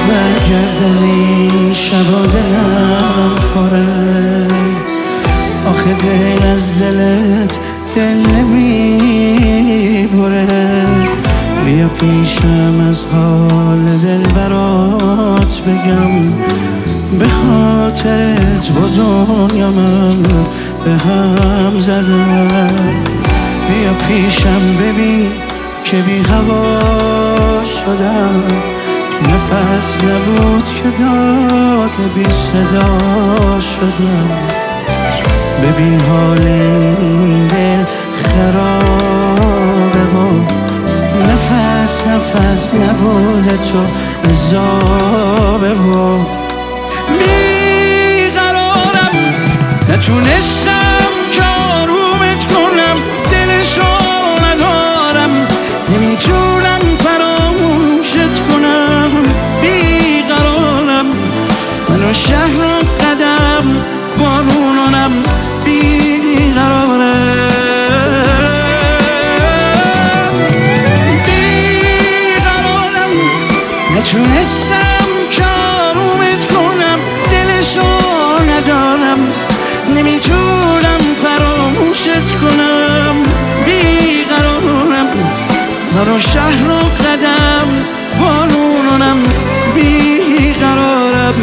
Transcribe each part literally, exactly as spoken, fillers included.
برگرد از این شبا دلم پره، آخه دل از دلت دل نمیبره. بیا پیشم از حال دل برات بگم، به خاطرت با دنیا من به هم زدم. بیا پیشم ببین که بی هوا شدم، نفس نبود که داد بی صدا شدم. ببین حال این دل خرابه و نفس نفس نبود تو عذابه و بیقرارم، نتونستم که آرومت کنم، دلشو ندارم، نمیتونم فراموشت کنم. بیقرارم، منو شهر و قدم بارونانم، بیقرارم بیقرارم، نتونستم که آرومت کنم، دلشو ندارم، نمیتونم فراموشت کنم. بیقرارم، منو شهر و قدم بارونانم، بیقرارم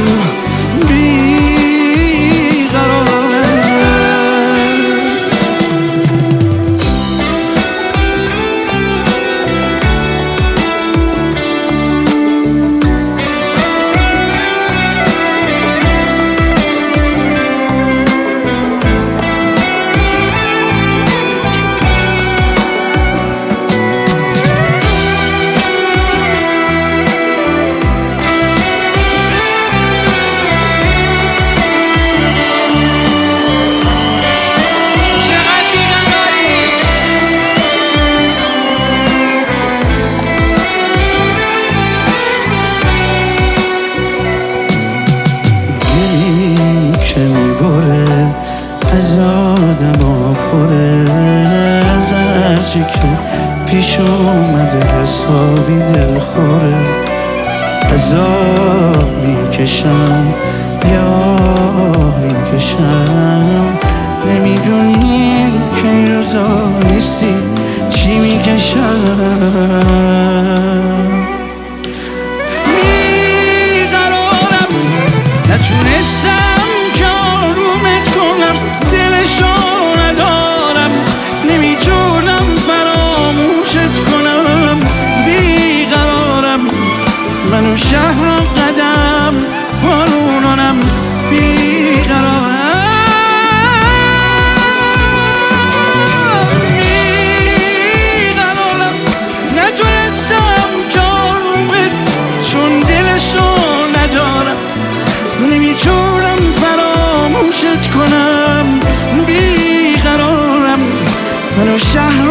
از آدم پره، از هرچی که پیش اومده حسابی دل خوره. عذاب میکشم یا میکشم، نمیدونی که این روزا نیستی چی میکشم. بیقرارم، نتونستم که آرومت کنم، دلشو ندارم، نمیتونم فراموشت کنم. بیقرارم، منو شهر و قدم بارونانم، بیقرارم بیقرارم، نتونستم که آرومت، چون دلشو ندارم، نمیتونم فراموشت کنم. بیقرارم، منو شهر